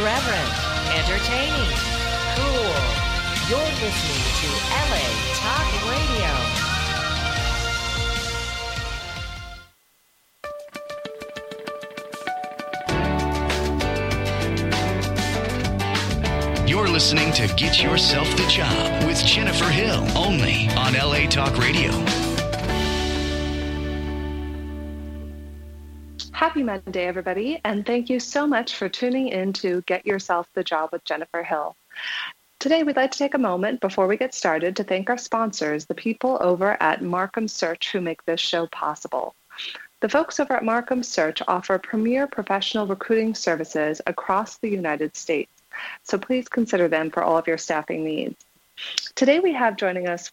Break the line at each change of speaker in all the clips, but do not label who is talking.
irreverent, entertaining, cool. You're listening to LA Talk Radio.
You're listening to Get Yourself the Job with Jennifer Hill, only on LA Talk Radio.
Happy Monday, everybody, and thank you so much for tuning in to Get Yourself the Job with Jennifer Hill. Today, we'd like to take a moment before we get started to thank our sponsors, the people over at Markham Search who make this show possible. The folks over at Markham Search offer premier professional recruiting services across the United States, so please consider them for all of your staffing needs. Today, we have joining us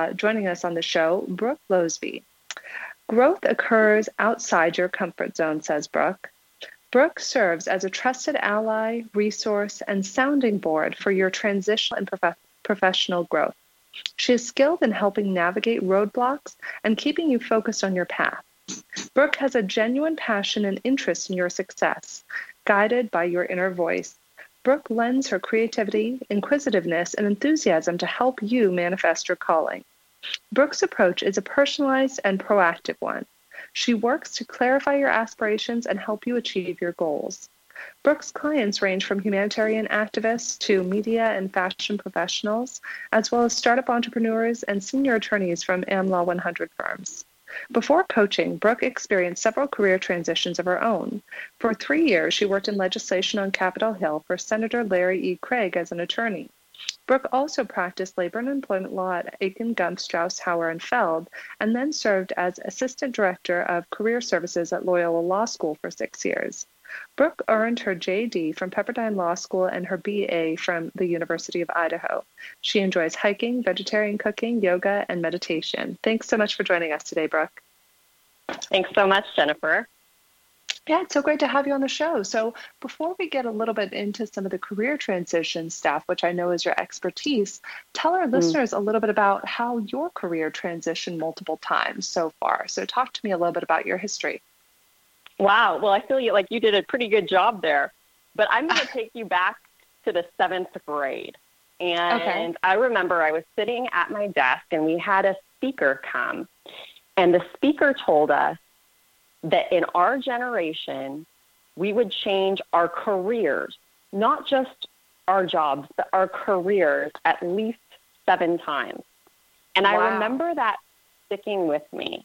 on the show, Brooke Losby. Growth occurs outside your comfort zone, says Brooke. Brooke serves as a trusted ally, resource, and sounding board for your transitional and professional growth. She is skilled in helping navigate roadblocks and keeping you focused on your path. Brooke has a genuine passion and interest in your success, guided by your inner voice. Brooke lends her creativity, inquisitiveness, and enthusiasm to help you manifest your calling. Brooke's approach is a personalized and proactive one. She works to clarify your aspirations and help you achieve your goals. Brooke's clients range from humanitarian activists to media and fashion professionals, as well as startup entrepreneurs and senior attorneys from AmLaw 100 firms. Before coaching, Brooke experienced several career transitions of her own. For 3 years, she worked in legislation on Capitol Hill for Senator Larry E. Craig as an attorney. Brooke also practiced labor and employment law at Aiken, Gump, Strauss, Hauer, and Feld, and then served as Assistant Director of Career Services at Loyola Law School for 6 years. Brooke earned her JD from Pepperdine Law School and her BA from the University of Idaho. She enjoys hiking, vegetarian cooking, yoga, and meditation. Thanks so much for joining us today, Brooke.
Thanks so much, Jennifer.
Yeah, it's so great to have you on the show. So before we get a little bit into some of the career transition stuff, which I know is your expertise, tell our listeners a little bit about how your career transitioned multiple times so far. So talk to me a little bit about your history.
Wow. Well, I feel like you did a pretty good job there. But I'm going to take you back to the 7th grade. And I remember I was sitting at my desk and we had a speaker come. And the speaker told us that in our generation, we would change our careers, not just our jobs, but our careers at least 7 times. And wow. I remember that sticking with me.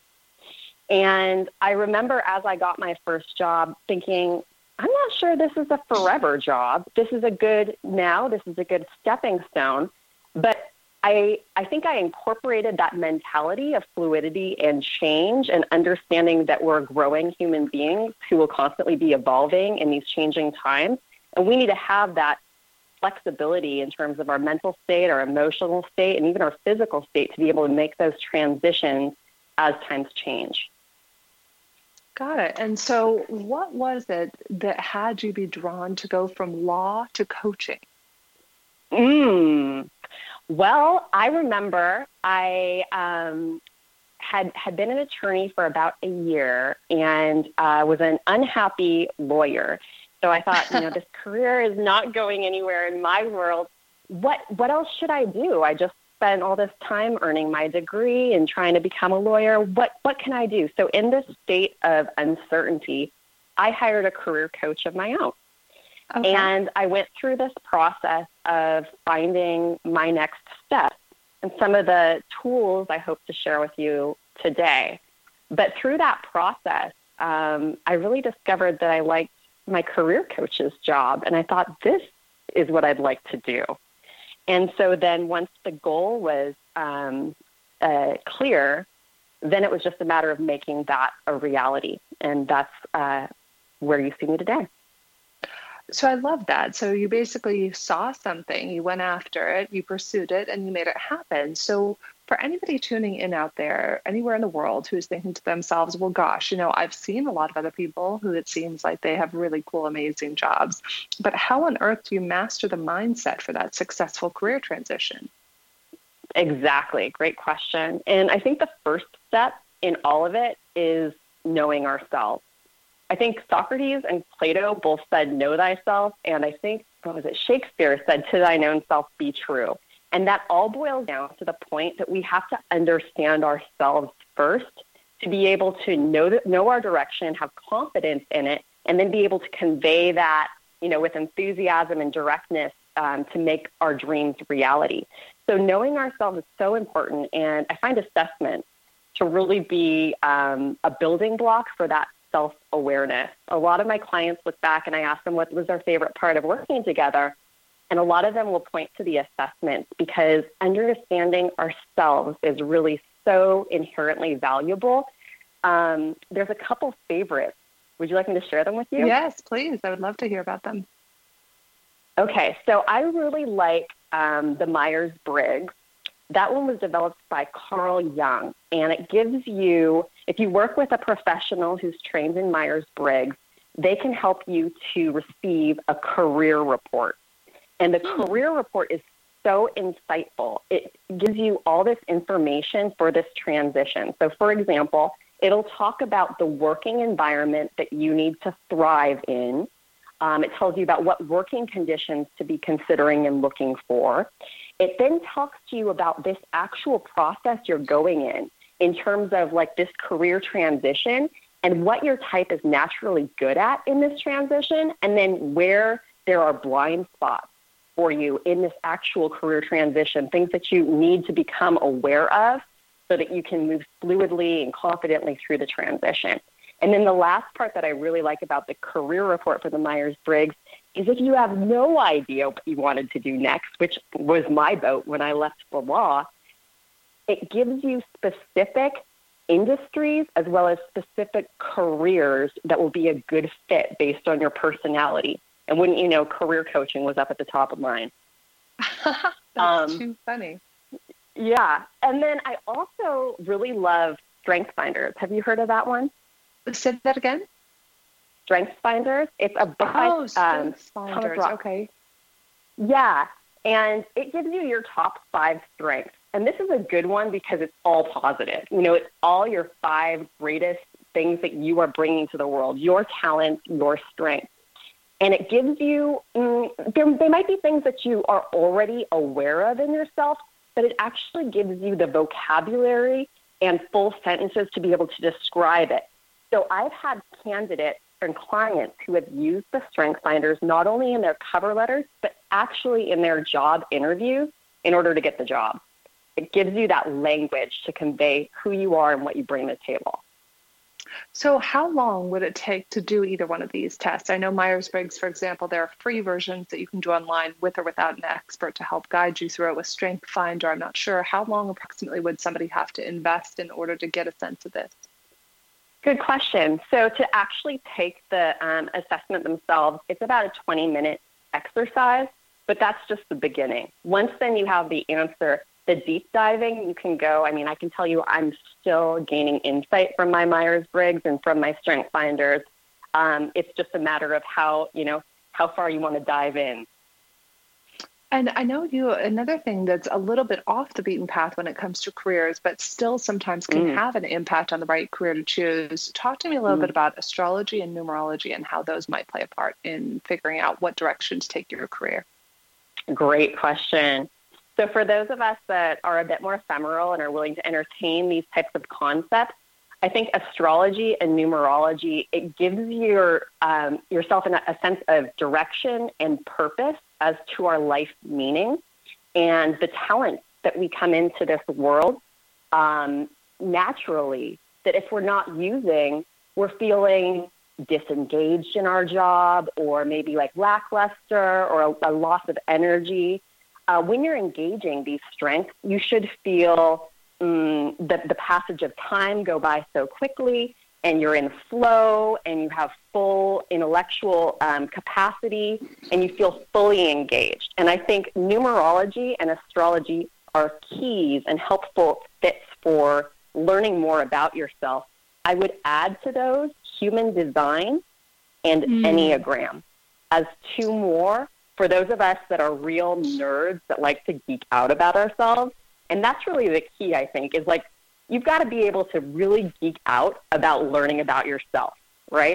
And I remember as I got my first job thinking, I'm not sure this is a forever job. This is a good stepping stone. But I think I incorporated that mentality of fluidity and change and understanding that we're growing human beings who will constantly be evolving in these changing times. And we need to have that flexibility in terms of our mental state, our emotional state, and even our physical state to be able to make those transitions as times change.
Got it. And so what was it that had you be drawn to go from law to coaching?
Well, I remember I had been an attorney for about a year and was an unhappy lawyer. So I thought, this career is not going anywhere in my world. What else should I do? I just spent all this time earning my degree and trying to become a lawyer. What can I do? So in this state of uncertainty, I hired a career coach of my own. Okay. And I went through this process of finding my next step and some of the tools I hope to share with you today. But through that process, I really discovered that I liked my career coach's job. And I thought, this is what I'd like to do. And so then once the goal was clear, then it was just a matter of making that a reality. And that's where you see me today.
So I love that. So you basically saw something, you went after it, you pursued it, and you made it happen. So for anybody tuning in out there, anywhere in the world who's thinking to themselves, well, gosh, I've seen a lot of other people who it seems like they have really cool, amazing jobs. But how on earth do you master the mindset for that successful career transition?
Exactly. Great question. And I think the first step in all of it is knowing ourselves. I think Socrates and Plato both said, know thyself. And I think, Shakespeare said, to thine own self be true. And that all boils down to the point that we have to understand ourselves first to be able to know our direction, have confidence in it, and then be able to convey that, with enthusiasm and directness to make our dreams reality. So knowing ourselves is so important. And I find assessment to really be a building block for that self-awareness. A lot of my clients look back and I ask them what was their favorite part of working together. And a lot of them will point to the assessments because understanding ourselves is really so inherently valuable. There's a couple favorites. Would you like me to share them with you?
Yes, please. I would love to hear about them.
Okay, so I really like the Myers-Briggs. That one was developed by Carl Jung, and it gives you, if you work with a professional who's trained in Myers-Briggs, they can help you to receive a career report. And the career report is so insightful. It gives you all this information for this transition. So, for example, it'll talk about the working environment that you need to thrive in. It tells you about what working conditions to be considering and looking for. It then talks to you about this actual process you're going in terms of like this career transition and what your type is naturally good at in this transition, and then where there are blind spots for you in this actual career transition, things that you need to become aware of so that you can move fluidly and confidently through the transition. And then the last part that I really like about the career report for the Myers-Briggs is if you have no idea what you wanted to do next, which was my boat when I left the law, it gives you specific industries as well as specific careers that will be a good fit based on your personality. And wouldn't you know, career coaching was up at the top of mine.
That's too funny.
Yeah. And then I also really love Strength Finders. Have you heard of that one?
Say that again?
Strength Finders. It's a book by
Strength Finders. Okay.
Yeah. And it gives you your top 5 strengths. And this is a good one because it's all positive. It's all your 5 greatest things that you are bringing to the world, your talents, your strengths. And it gives you, there might be things that you are already aware of in yourself, but it actually gives you the vocabulary and full sentences to be able to describe it. So I've had candidates and clients who have used the Strength Finders not only in their cover letters, but actually in their job interviews in order to get the job. It gives you that language to convey who you are and what you bring to the table.
So how long would it take to do either one of these tests? I know Myers-Briggs, for example, there are free versions that you can do online with or without an expert to help guide you through it. With Strength Finder, I'm not sure. How long approximately would somebody have to invest in order to get a sense of this?
Good question. So to actually take the assessment themselves, it's about a 20-minute exercise, but that's just the beginning. Once then you have the answer, the deep diving, you can go, I can tell you I'm still gaining insight from my Myers-Briggs and from my Strength Finders. It's just a matter of how far you want to dive in.
And I know another thing that's a little bit off the beaten path when it comes to careers, but still sometimes can have an impact on the right career to choose. Talk to me a little bit about astrology and numerology and how those might play a part in figuring out what direction to take your career.
Great question. So for those of us that are a bit more ephemeral and are willing to entertain these types of concepts, I think astrology and numerology, it gives yourself a sense of direction and purpose as to our life meaning and the talents that we come into this world naturally, that if we're not using, we're feeling disengaged in our job or maybe like lackluster or a loss of energy. When you're engaging these strengths, you should feel the passage of time go by so quickly, and you're in flow, and you have full intellectual capacity, and you feel fully engaged. And I think numerology and astrology are keys and helpful fits for learning more about yourself. I would add to those human design and Enneagram as 2 more for those of us that are real nerds that like to geek out about ourselves. And that's really the key, I think, is like you've got to be able to really geek out about learning about yourself, right?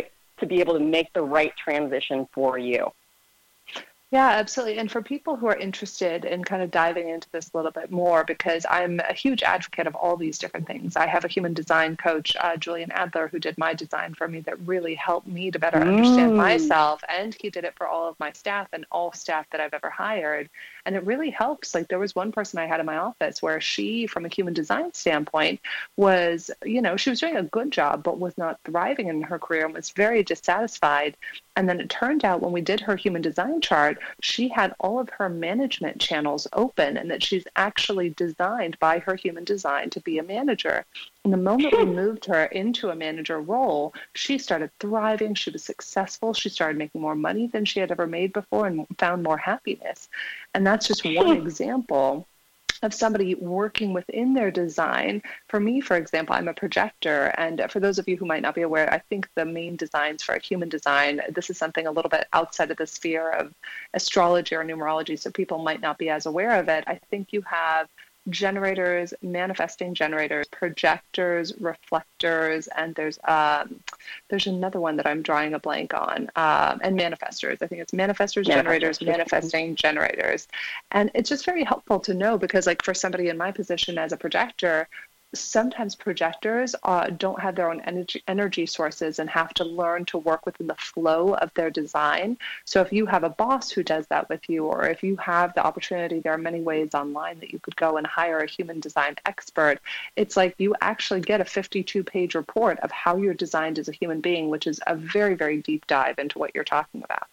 to be able to make the right transition for you.
Yeah, absolutely. And for people who are interested in kind of diving into this a little bit more, because I'm a huge advocate of all these different things. I have a human design coach, Julian Adler, who did my design for me that really helped me to better understand myself. And he did it for all of my staff and all staff that I've ever hired. And it really helps. Like there was one person I had in my office where she, from a human design standpoint, was, she was doing a good job, but was not thriving in her career and was very dissatisfied. And then it turned out when we did her human design chart, she had all of her management channels open and that she's actually designed by her human design to be a manager. And the moment we moved her into a manager role, she started thriving. She was successful. She started making more money than she had ever made before and found more happiness. And that's just one example of somebody working within their design. For me, for example, I'm a projector. And for those of you who might not be aware, I think the main designs for a human design, this is something a little bit outside of the sphere of astrology or numerology, so people might not be as aware of it. I think you have generators, manifesting generators, projectors, reflectors, and there's another one that I'm drawing a blank on, and manifestors. I think it's manifestors, generators, manifesting generators. And it's just very helpful to know because, like, for somebody in my position as a projector, sometimes projectors don't have their own energy sources and have to learn to work within the flow of their design. So if you have a boss who does that with you, or if you have the opportunity, there are many ways online that you could go and hire a human design expert. It's like you actually get a 52-page report of how you're designed as a human being, which is a very, very deep dive into what you're talking about.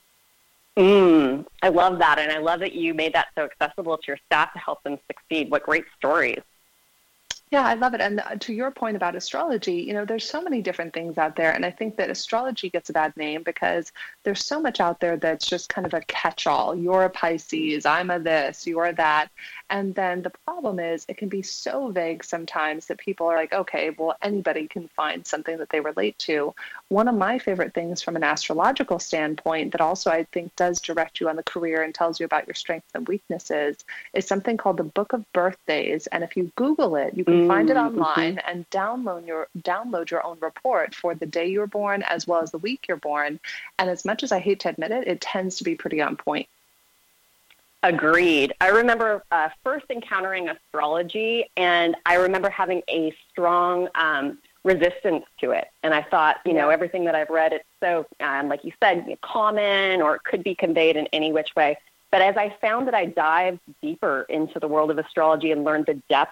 I love that. And I love that you made that so accessible to your staff to help them succeed. What great stories.
Yeah, I love it. And to your point about astrology, there's so many different things out there. And I think that astrology gets a bad name because there's so much out there that's just kind of a catch-all. You're a Pisces, I'm a this, you're that. And then the problem is it can be so vague sometimes that people are like, okay, well, anybody can find something that they relate to. One of my favorite things from an astrological standpoint that also I think does direct you on the career and tells you about your strengths and weaknesses is something called the Book of Birthdays. And if you Google it, you can find it online and download your own report for the day you were born as well as the week you're born. And as much as I hate to admit it, it tends to be pretty on point.
Agreed. I remember first encountering astrology, and I remember having a strong resistance to it. And I thought, everything that I've read, it's so, like you said, common, or it could be conveyed in any which way. But as I found that I dived deeper into the world of astrology and learned the depth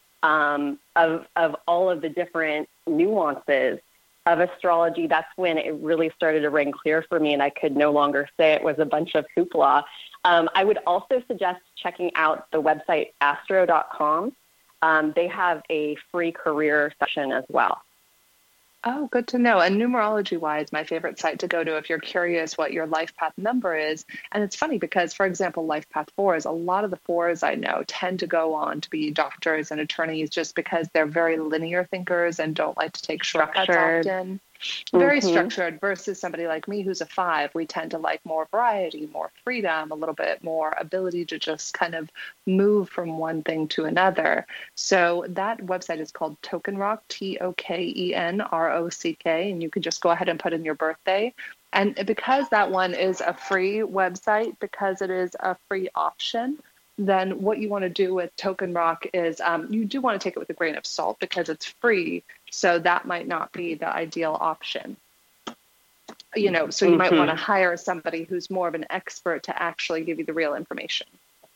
of all of the different nuances of astrology, that's when it really started to ring clear for me, and I could no longer say it was a bunch of hoopla. I would also suggest checking out the website astro.com. They have a free career section as well.
Oh, good to know. And numerology-wise, my favorite site to go to if you're curious what your life path number is. And it's funny because, for example, life path 4s, a lot of the 4s I know tend to go on to be doctors and attorneys just because they're very linear thinkers and don't like to take shortcuts often. Very structured versus somebody like me who's a 5. We tend to like more variety, more freedom, a little bit more ability to just kind of move from one thing to another. So that website is called Token Rock, TOKENROCK, and you can just go ahead and put in your birthday. And because that one is a free website, because it is a free option, then what you want to do with Token Rock is you do want to take it with a grain of salt because it's free. So that might not be the ideal option. So you might want to hire somebody who's more of an expert to actually give you the real information.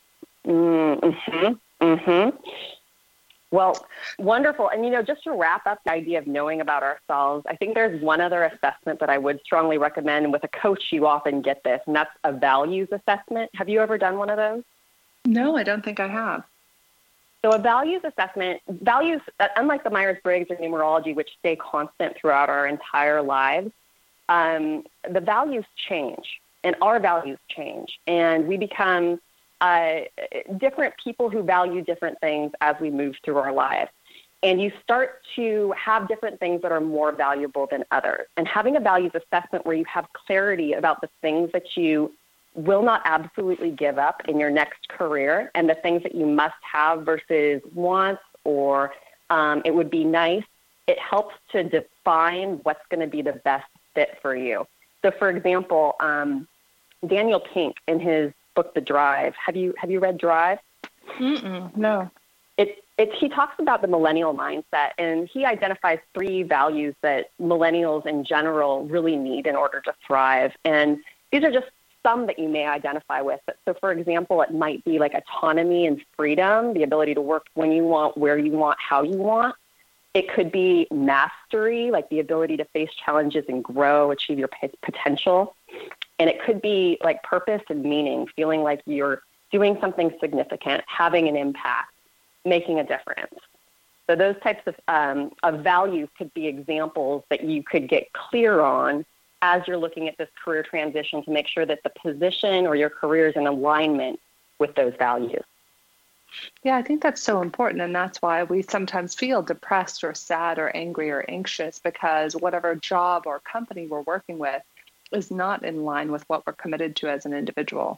Well, wonderful. And, just to wrap up the idea of knowing about ourselves, I think there's one other assessment that I would strongly recommend. And with a coach, you often get this, and that's a values assessment. Have you ever done one of those?
No, I don't think I have.
So a values assessment, values, unlike the Myers-Briggs or numerology, which stay constant throughout our entire lives, the values change, and our values change, and we become different people who value different things as we move through our lives. And you start to have different things that are more valuable than others. And having a values assessment where you have clarity about the things that you will not absolutely give up in your next career and the things that you must have versus wants or it would be nice, it helps to define what's going to be the best fit for you. So, for example, Daniel Pink in his book, The Drive. Have you read Drive?
No.
He talks about the millennial mindset, and he identifies 3 values that millennials in general really need in order to thrive. And these are just some that you may identify with. So, for example, it might be like autonomy and freedom, the ability to work when you want, where you want, how you want. It could be mastery, like the ability to face challenges and grow, achieve your potential. And it could be like purpose and meaning, feeling like you're doing something significant, having an impact, making a difference. So those types of values could be examples that you could get clear on as you're looking at this career transition to make sure that the position or your career is in alignment with those values.
Yeah, I think that's so important. And that's why we sometimes feel depressed or sad or angry or anxious, because whatever job or company we're working with is not in line with what we're committed to as an individual.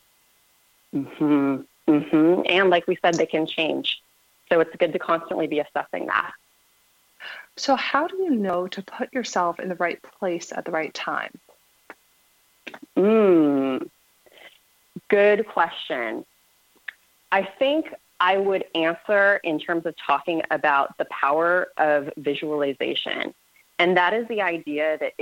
And like we said, they can change. So it's good to constantly be assessing that.
So how do you know to put yourself in the right place at the right time?
Good question. I think I would answer in terms of talking about the power of visualization. And that is the idea that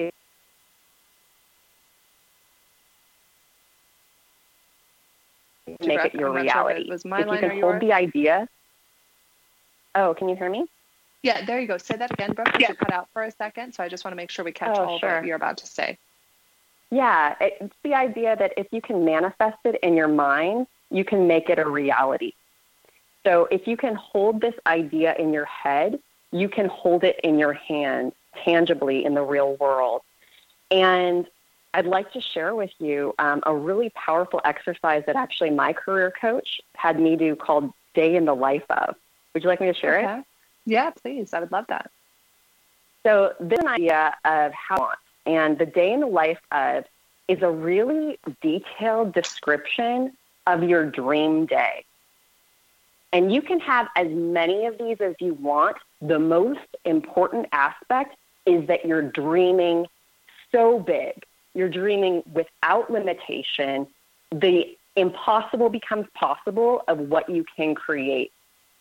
make it your reality.
Was my
if
line
you can
or
hold
yours?
the idea. Oh, can you hear me?
Yeah, there you go. Say that again, Brooke. You cut out for a second, so I just want to make sure we catch all of what you're about to say.
Yeah, it's the idea that if you can manifest it in your mind, you can make it a reality. So if you can hold this idea in your head, you can hold it in your hand tangibly in the real world. And I'd like to share with you a really powerful exercise that actually my career coach had me do called Day in the Life of. Would you like me to share it?
Yeah, please. I would love that.
So this is an idea of how, and the day in the life of is a really detailed description of your dream day. And you can have as many of these as you want. The most important aspect is that you're dreaming so big. You're dreaming without limitation. The impossible becomes possible of what you can create.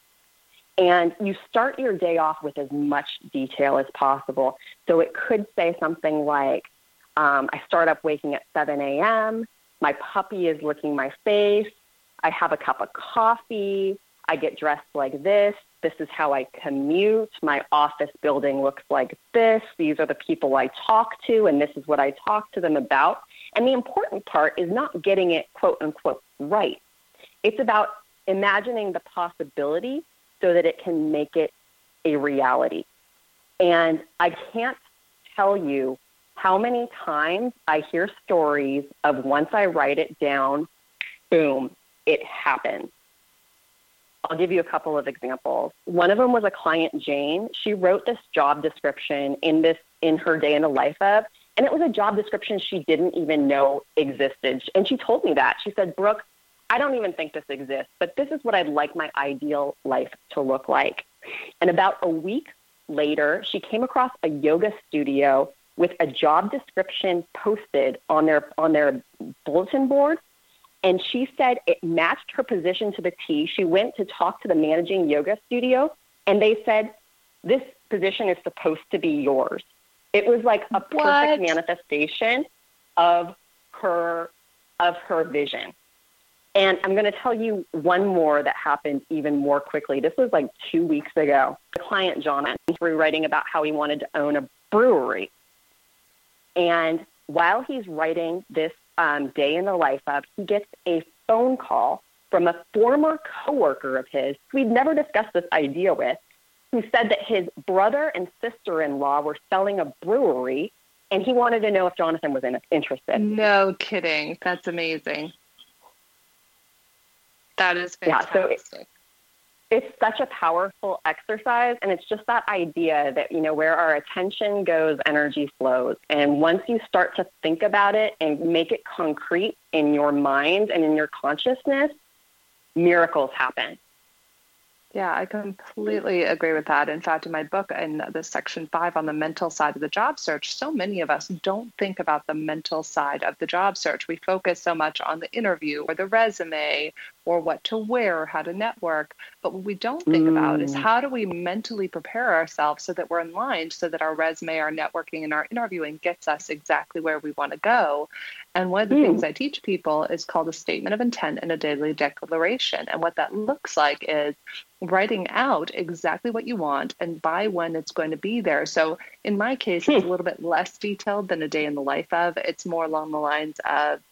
And you start your day off with as much detail as possible. So it could say something like, I start up waking at 7 a.m., my puppy is licking my face, I have a cup of coffee, I get dressed like this is how I commute, my office building looks like this, these are the people I talk to, and this is what I talk to them about. And the important part is not getting it, quote unquote, right. It's about imagining the possibility so that it can make it a reality. And I can't tell you how many times I hear stories of once I write it down, boom, it happens. I'll give you a couple of examples. One of them was a client, Jane. She wrote this job description in her day in the life of, and it was a job description she didn't even know existed. And she told me that. She said, Brooke, I don't even think this exists, but this is what I'd like my ideal life to look like. And about a week later, she came across a yoga studio with a job description posted on their bulletin board. And she said it matched her position to the T. She went to talk to the managing yoga studio, and they said, this position is supposed to be yours. It was like a perfect manifestation of her vision. And I'm going to tell you one more that happened even more quickly. This was like 2 weeks ago. The client, Jonathan, was writing about how he wanted to own a brewery. And while he's writing this day in the life of, he gets a phone call from a former coworker of his who he'd never discussed this idea with, who said that his brother and sister-in-law were selling a brewery, and he wanted to know if Jonathan was interested.
No kidding. That's amazing. That is fantastic.
Yeah, so it's such a powerful exercise, and it's just that idea that, where our attention goes, energy flows. And once you start to think about it and make it concrete in your mind and in your consciousness, miracles happen.
Yeah, I completely agree with that. In fact, in my book, in the section 5 on the mental side of the job search, so many of us don't think about the mental side of the job search. We focus so much on the interview or the resume or what to wear or how to network. But what we don't think about is how do we mentally prepare ourselves so that we're in line, so that our resume, our networking, and our interviewing gets us exactly where we want to go. And one of the things I teach people is called a statement of intent and a daily declaration. And what that looks like is writing out exactly what you want and by when it's going to be there. So in my case, it's a little bit less detailed than a day in the life of. It's more along the lines of,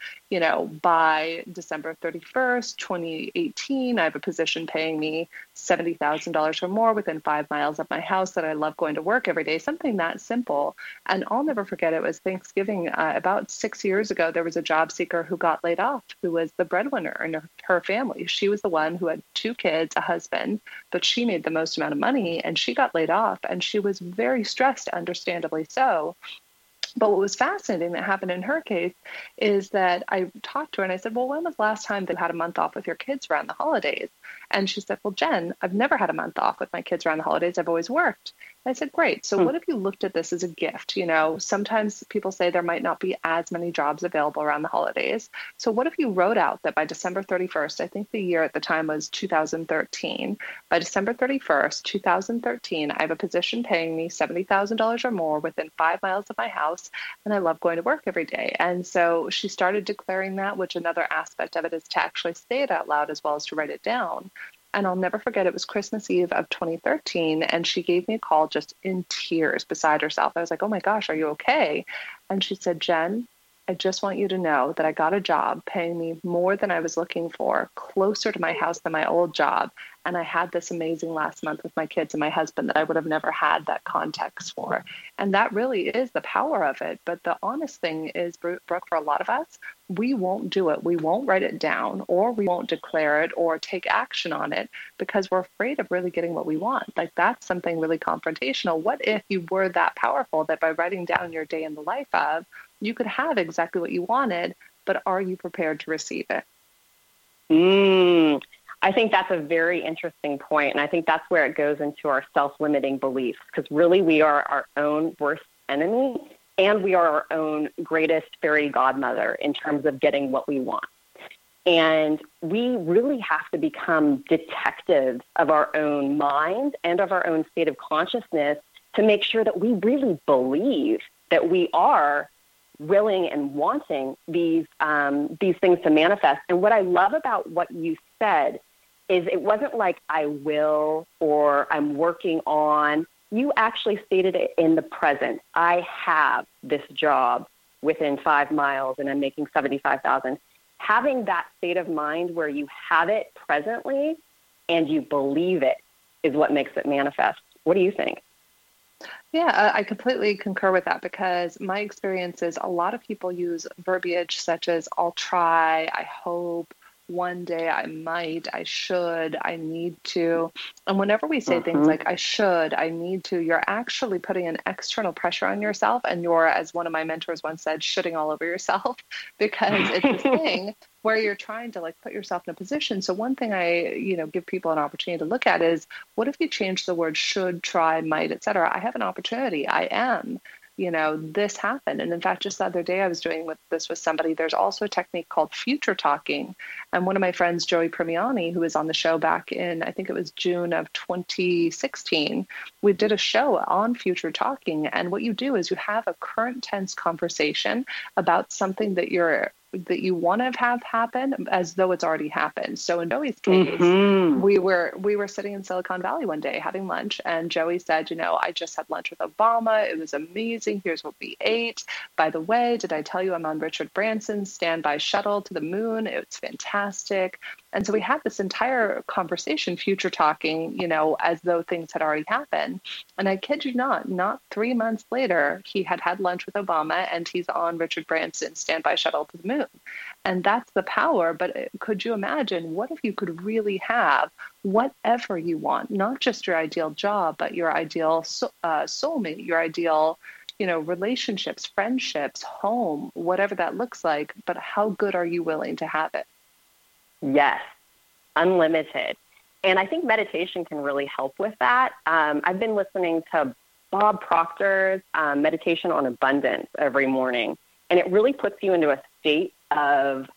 by December 31st, 2018, I have a position paying me $70,000 or more within 5 miles of my house that I love going to work every day, something that simple. And I'll never forget, it was Thanksgiving about 6 years ago. There was a job seeker who got laid off, who was the breadwinner in her family. She was the one who had 2 kids, a husband, but she made the most amount of money and she got laid off and she was very stressed, understandably so. But what was fascinating that happened in her case is that I talked to her and I said, well, when was the last time that you had a month off with your kids around the holidays? And she said, well, Jen, I've never had a month off with my kids around the holidays. I've always worked. And I said, great. So what if you looked at this as a gift? Sometimes people say there might not be as many jobs available around the holidays. So what if you wrote out that by December 31st, I think the year at the time was 2013, by December 31st, 2013, I have a position paying me $70,000 or more within 5 miles of my house, and I love going to work every day. And so she started declaring that, which another aspect of it is to actually say it out loud as well as to write it down. And I'll never forget, it was Christmas Eve of 2013, and she gave me a call just in tears, beside herself. I was like, oh my gosh, are you okay? And she said, Jen, I just want you to know that I got a job paying me more than I was looking for, closer to my house than my old job. And I had this amazing last month with my kids and my husband that I would have never had that context for. And that really is the power of it. But the honest thing is, Brooke, for a lot of us, we won't do it. We won't write it down, or we won't declare it or take action on it because we're afraid of really getting what we want. Like, that's something really confrontational. What if you were that powerful that by writing down your day in the life of, you could have exactly what you wanted, but are you prepared to receive it?
I think that's a very interesting point, and I think that's where it goes into our self-limiting beliefs, because really we are our own worst enemy, and we are our own greatest fairy godmother in terms of getting what we want. And we really have to become detectives of our own mind and of our own state of consciousness to make sure that we really believe that we are willing and wanting these things to manifest. And what I love about what you said is it wasn't like I will or I'm working on. You actually stated it in the present. I have this job within 5 miles and I'm making $75,000. Having that state of mind where you have it presently and you believe it is what makes it manifest. What do you think?
Yeah, I completely concur with that, because my experience is a lot of people use verbiage such as I'll try, I hope, one day I might, I should, I need to. And whenever we say things like I should, I need to, you're actually putting an external pressure on yourself, and you're, as one of my mentors once said, shitting all over yourself, because it's this thing where you're trying to put yourself in a position. So one thing I, give people an opportunity to look at is, what if you change the word should, try, might, etc.? I have an opportunity. I am. This happened. And in fact, just the other day, I was doing this with somebody. There's also a technique called future talking. And one of my friends, Joey Premiani, who was on the show back in, I think it was June of 2016, we did a show on future talking. And what you do is you have a current tense conversation about something that you want to have happen as though it's already happened. So in Joey's case, we were sitting in Silicon Valley one day having lunch, and Joey said, I just had lunch with Obama. It was amazing. Here's what we ate. By the way, did I tell you I'm on Richard Branson's standby shuttle to the moon? It's fantastic. And so we had this entire conversation, future talking, as though things had already happened. And I kid you not 3 months later, he had lunch with Obama and he's on Richard Branson's standby shuttle to the moon. And that's the power. But could you imagine, what if you could really have whatever you want, not just your ideal job, but your ideal soulmate, your ideal, relationships, friendships, home, whatever that looks like. But how good are you willing to have it?
Yes, unlimited. And I think meditation can really help with that. I've been listening to Bob Proctor's Meditation on Abundance every morning, and it really puts you into a state of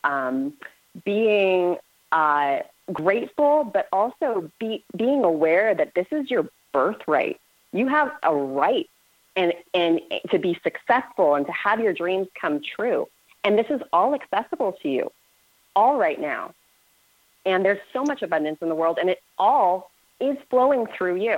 being grateful, but also being aware that this is your birthright. You have a right and to be successful and to have your dreams come true. And this is all accessible to you, all right now. And there's so much abundance in the world, and it all is flowing through you.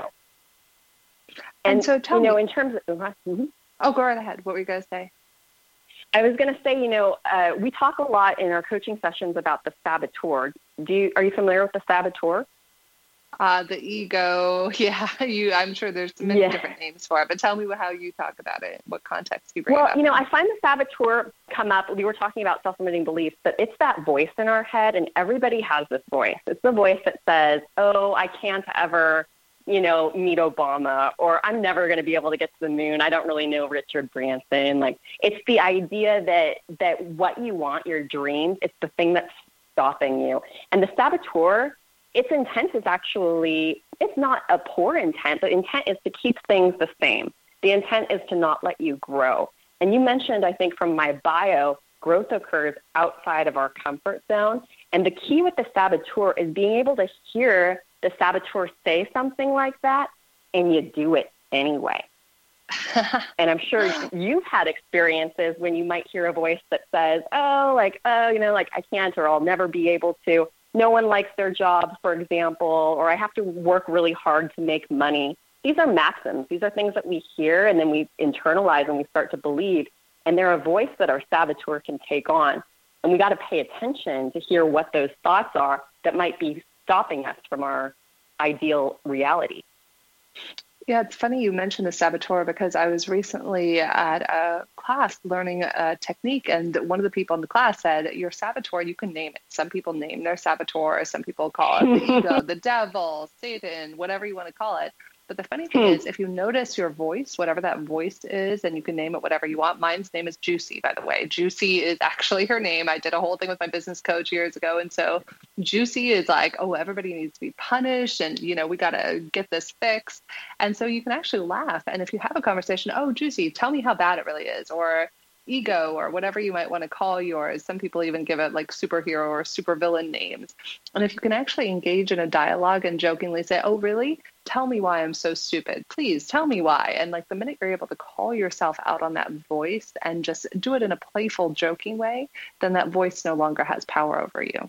And so tell me,
in terms of,
Oh, go right ahead. What were you going to say?
I was going to say, we talk a lot in our coaching sessions about the saboteur. Are you familiar with the saboteur?
The ego. Yeah, I'm sure there's many different names for it, but tell me how you talk about it, what context you bring it up.
Well, I find the saboteur come up. We were talking about self-limiting beliefs, but it's that voice in our head, and everybody has this voice. It's the voice that says, oh, I can't ever, meet Obama, or I'm never going to be able to get to the moon. I don't really know Richard Branson. Like, it's the idea that what you want, your dreams, it's the thing that's stopping you. And the saboteur, its intent is actually, it's not a poor intent. The intent is to keep things the same. The intent is to not let you grow. And you mentioned, I think, from my bio, growth occurs outside of our comfort zone. And the key with the saboteur is being able to hear the saboteur say something like that, and you do it anyway. And I'm sure you've had experiences when you might hear a voice that says, I can't, or I'll never be able to. No one likes their job, for example, or I have to work really hard to make money. These are maxims. These are things that we hear and then we internalize and we start to believe. And they're a voice that our saboteur can take on. And we got to pay attention to hear what those thoughts are that might be stopping us from our ideal reality.
Yeah, it's funny you mentioned the saboteur because I was recently at a class learning a technique, and one of the people in the class said, your saboteur, you can name it. Some people name their saboteur, some people call it the ego, the devil, Satan, whatever you want to call it. But the funny thing is, if you notice your voice, whatever that voice is, and you can name it whatever you want. Mine's name is Juicy, by the way. Juicy is actually her name. I did a whole thing with my business coach years ago. And so Juicy is like, oh, everybody needs to be punished. And, we got to get this fixed. And so you can actually laugh. And if you have a conversation, oh, Juicy, tell me how bad it really is. Or ego, or whatever you might want to call yours. Some people even give it like superhero or supervillain names. And if you can actually engage in a dialogue and jokingly say, oh, really? Tell me why I'm so stupid. Please tell me why. And like the minute you're able to call yourself out on that voice and just do it in a playful, joking way, then that voice no longer has power over you.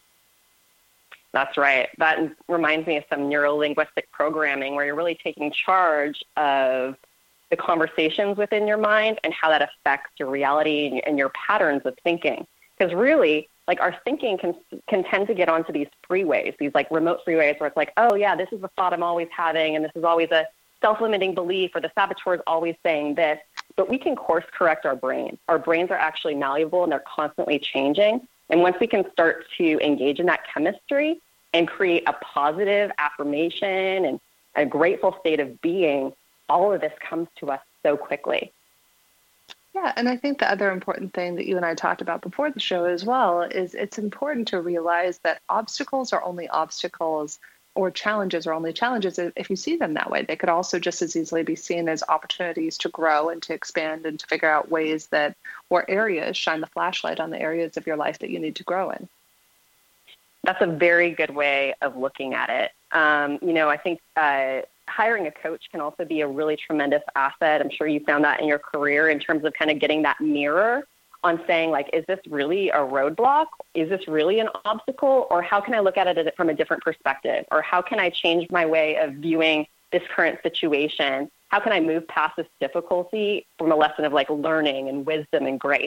That's right. That reminds me of some neuro-linguistic programming where you're really taking charge of the conversations within your mind and how that affects your reality and your patterns of thinking. Because really, like our thinking can tend to get onto these freeways, these like remote freeways where it's like, oh yeah, this is the thought I'm always having, and this is always a self-limiting belief, or the saboteur is always saying this. But we can course correct our brains. Our brains are actually malleable and they're constantly changing. And once we can start to engage in that chemistry and create a positive affirmation and a grateful state of being, all of this comes to us so quickly.
Yeah, and I think the other important thing that you and I talked about before the show as well is it's important to realize that obstacles are only obstacles, or challenges are only challenges if you see them that way. They could also just as easily be seen as opportunities to grow and to expand and to figure out ways that, or areas, shine the flashlight on the areas of your life that you need to grow in.
That's a very good way of looking at it. I think hiring a coach can also be a really tremendous asset. I'm sure you found that in your career in terms of kind of getting that mirror on saying, like, is this really a roadblock? Is this really an obstacle? Or how can I look at it from a different perspective? Or how can I change my way of viewing this current situation? How can I move past this difficulty from a lesson of like learning and wisdom and grace?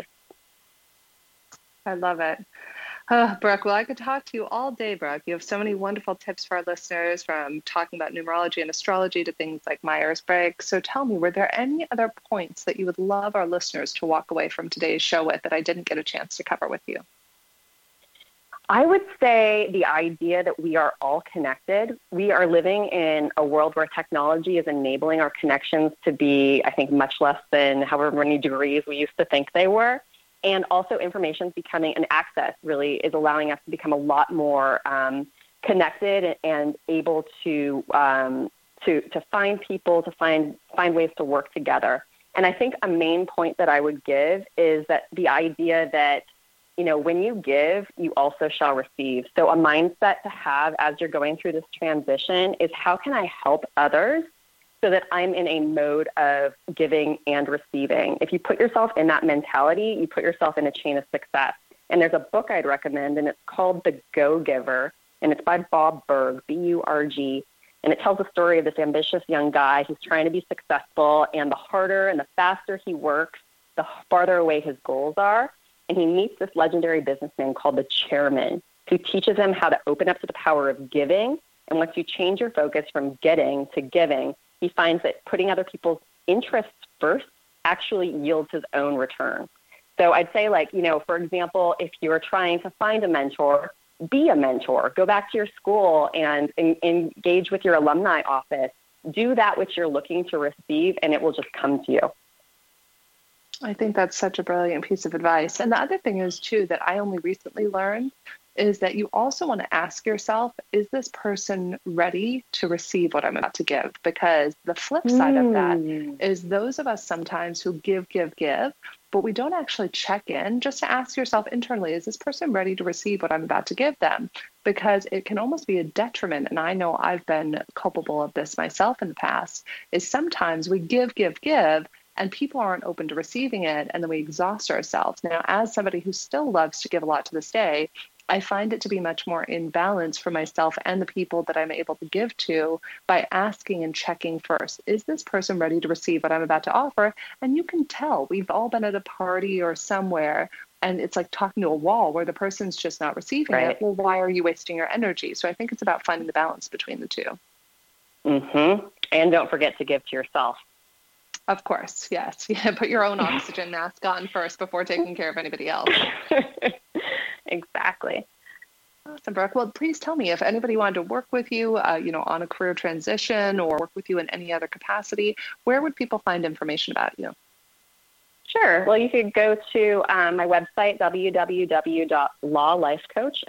I love it. Brooke, well, I could talk to you all day, Brooke. You have so many wonderful tips for our listeners, from talking about numerology and astrology to things like Myers-Briggs. So tell me, were there any other points that you would love our listeners to walk away from today's show with that I didn't get a chance to cover with you?
I would say the idea that we are all connected. We are living in a world where technology is enabling our connections to be, I think, much less than however many degrees we used to think they were. And also information is becoming an access, really is allowing us to become a lot more connected and able to find people, to find ways to work together. And I think a main point that I would give is that the idea that, when you give, you also shall receive. So a mindset to have as you're going through this transition is, how can I help others so that I'm in a mode of giving and receiving? If you put yourself in that mentality, you put yourself in a chain of success. And there's a book I'd recommend, and it's called The Go-Giver, and it's by Bob Burg, B-U-R-G. And it tells the story of this ambitious young guy who's trying to be successful, and the harder and the faster he works, the farther away his goals are. And he meets this legendary businessman called the Chairman, who teaches him how to open up to the power of giving. And once you change your focus from getting to giving, he finds that putting other people's interests first actually yields his own return. So I'd say, for example, if you're trying to find a mentor, be a mentor. Go back to your school and engage with your alumni office. Do that which you're looking to receive, and it will just come to you.
I think that's such a brilliant piece of advice. And the other thing is, too, that I only recently learned is that you also want to ask yourself, is this person ready to receive what I'm about to give? Because the flip side of that is those of us sometimes who give, but we don't actually check in just to ask yourself internally, is this person ready to receive what I'm about to give them? Because it can almost be a detriment. And I know I've been culpable of this myself in the past, is sometimes we give, and people aren't open to receiving it, and then we exhaust ourselves. Now, as somebody who still loves to give a lot to this day, I find it to be much more in balance for myself and the people that I'm able to give to by asking and checking first. Is this person ready to receive what I'm about to offer? And you can tell. We've all been at a party or somewhere, and it's like talking to a wall where the person's just not receiving it. Well, why are you wasting your energy? So I think it's about finding the balance between the two.
Mm-hmm. And don't forget to give to yourself.
Of course, yes. Yeah, put your own oxygen mask on first before taking care of anybody else.
Exactly.
Awesome, Brooke. Well, please tell me if anybody wanted to work with you, on a career transition or work with you in any other capacity, where would people find information about you?
Sure. Well, you could go to my website, www.lawlifecoach,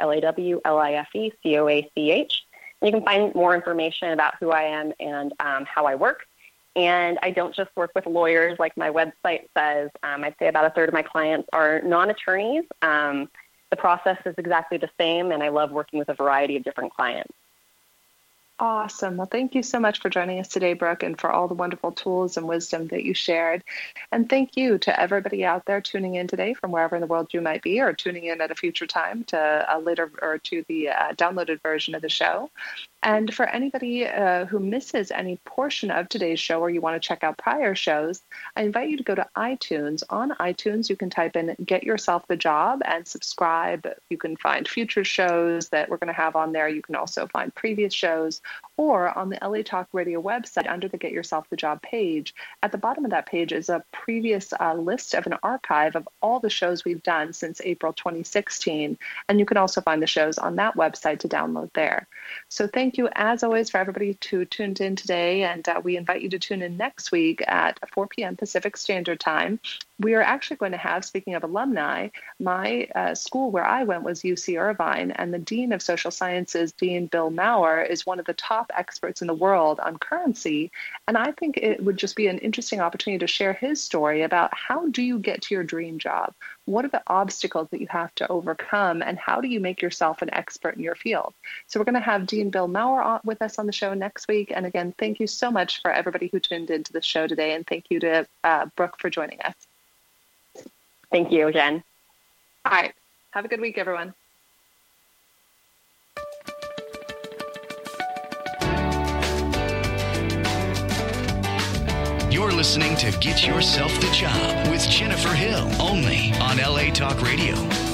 LAWLIFECOACH. And you can find more information about who I am and how I work. And I don't just work with lawyers like my website says. I'd say about a third of my clients are non-attorneys. The process is exactly the same, and I love working with a variety of different clients.
Awesome. Well, thank you so much for joining us today, Brooke, and for all the wonderful tools and wisdom that you shared. And thank you to everybody out there tuning in today from wherever in the world you might be, or tuning in at a future time to later or to the downloaded version of the show. And for anybody who misses any portion of today's show, or you want to check out prior shows, I invite you to go to iTunes. On iTunes, you can type in Get Yourself the Job and subscribe. You can find future shows that we're going to have on there. You can also find previous shows, or on the LA Talk Radio website under the Get Yourself the Job page. At the bottom of that page is a previous list of an archive of all the shows we've done since April 2016. And you can also find the shows on that website to download there. So thank you, as always, for everybody who tuned in today. And we invite you to tune in next week at 4 p.m. Pacific Standard Time. We are actually going to have, speaking of alumni, my school where I went was UC Irvine, and the Dean of Social Sciences, Dean Bill Maurer, is one of the top experts in the world on currency. And I think it would just be an interesting opportunity to share his story about how do you get to your dream job? What are the obstacles that you have to overcome, and how do you make yourself an expert in your field? So we're going to have Dean Bill Maurer with us on the show next week. And again, thank you so much for everybody who tuned into the show today. And thank you to Brooke for joining us.
Thank you, Jen.
All right. Have a good week, everyone.
You're listening to Get Yourself the Job with Jennifer Hill, only on LA Talk Radio.